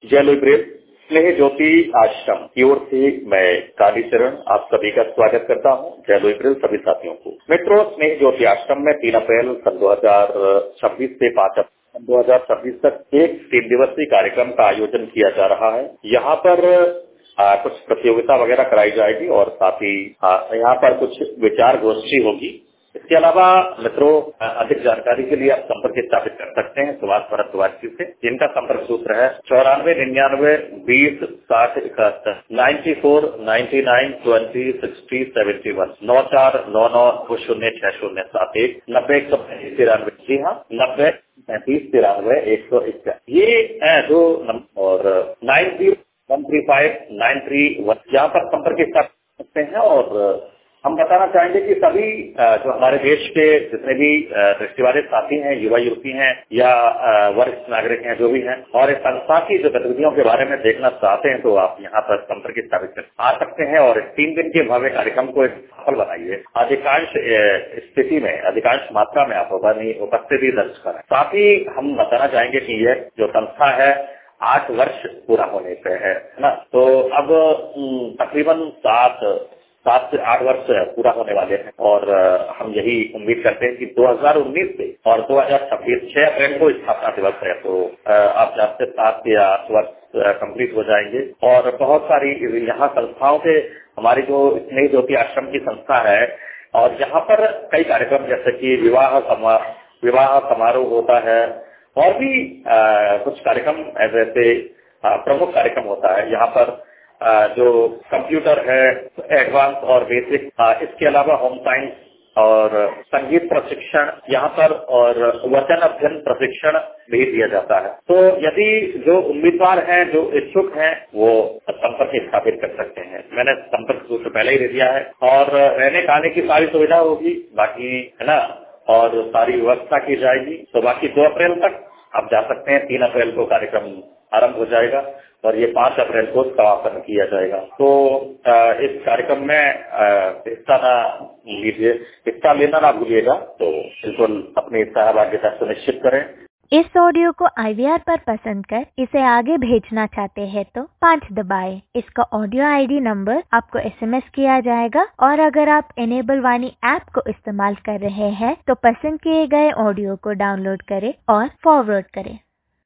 जय लिब्रेल स्नेह ज्योति आश्रम की ओर से मैं कालीचरण आप सभी का स्वागत करता हूं। जय लिब्रेल सभी साथियों को। मित्रों, स्नेह ज्योति आश्रम में 3 अप्रैल सन 2026 से 5 अप्रैल 2026 तक एक 3 दिवसीय कार्यक्रम का आयोजन किया जा रहा है। यहाँ पर कुछ प्रतियोगिता वगैरह कराई जाएगी और साथ ही यहाँ पर कुछ विचार गोष्ठी होगी। इसके अलावा मित्रों, अधिक जानकारी के लिए आप संपर्क स्थापित कर सकते हैं सुभाष भारद्वाज जी से, जिनका संपर्क सूत्र है 9499206071 9499206071 9499206061 90 जी हाँ 90 35 93 101। ये जो नंबर और 90135931 यहाँ पर संपर्क स्थापित कर सकते हैं। और हम बताना चाहेंगे कि सभी जो हमारे देश के जितने भी दृष्टिवादी साथी हैं, युवा युवती हैं या वरिष्ठ नागरिक हैं, जो भी हैं, और इस संस्था की जो गतिविधियों के बारे में देखना चाहते हैं तो आप यहाँ पर संपर्क स्थापित कर आ सकते हैं और 3 दिन के भव्य कार्यक्रम को एक सफल बनाइए। अधिकांश स्थिति में, अधिकांश मात्रा में आप अपनी उपस्थिति दर्ज करें। साथ ही हम बताना चाहेंगे कि यह जो संस्था है 8 वर्ष पूरा होने पे है ना, तो अब तकरीबन 7 से 8 वर्ष पूरा होने वाले हैं और हम यही उम्मीद करते हैं कि 2019 से और 2026 6 अप्रैल को स्थापना दिवस है, तो आप जानते 7 या 8 वर्ष कंप्लीट हो जाएंगे। और बहुत सारी यहाँ संस्थाओं से हमारी जो स्नेह ज्योति आश्रम की संस्था है और यहाँ पर कई कार्यक्रम जैसे कि विवाह समारोह होता है और भी कुछ कार्यक्रम ऐसे प्रमुख कार्यक्रम होता है। यहाँ पर जो कंप्यूटर है एडवांस और बेसिक, इसके अलावा होम साइंस और संगीत प्रशिक्षण यहाँ पर और वचन अध्ययन प्रशिक्षण भी दिया जाता है। तो यदि जो उम्मीदवार हैं, जो इच्छुक हैं, वो संपर्क स्थापित कर सकते हैं। मैंने संपर्क सूत्र पहले ही दे दिया है और रहने खाने की सारी सुविधा होगी, बाकी है ना, और सारी व्यवस्था की जाएगी। तो बाकी 2 अप्रैल तक आप जा सकते हैं। 3 अप्रैल को कार्यक्रम आरंभ हो जाएगा और ये 5 अप्रैल को समापन किया जाएगा। तो इस कार्यक्रम में हिस्सा लेना ना भूलिएगा। तो बिल्कुल अपनी सहभागिता सुनिश्चित करें। इस ऑडियो को IVR पर पसंद कर इसे आगे भेजना चाहते हैं तो 5 दबाएं। इसका ऑडियो ID नंबर आपको SMS किया जाएगा और अगर आप इनेबल वाणी ऐप को इस्तेमाल कर रहे हैं तो पसंद किए गए ऑडियो को डाउनलोड करें और फॉरवर्ड करें।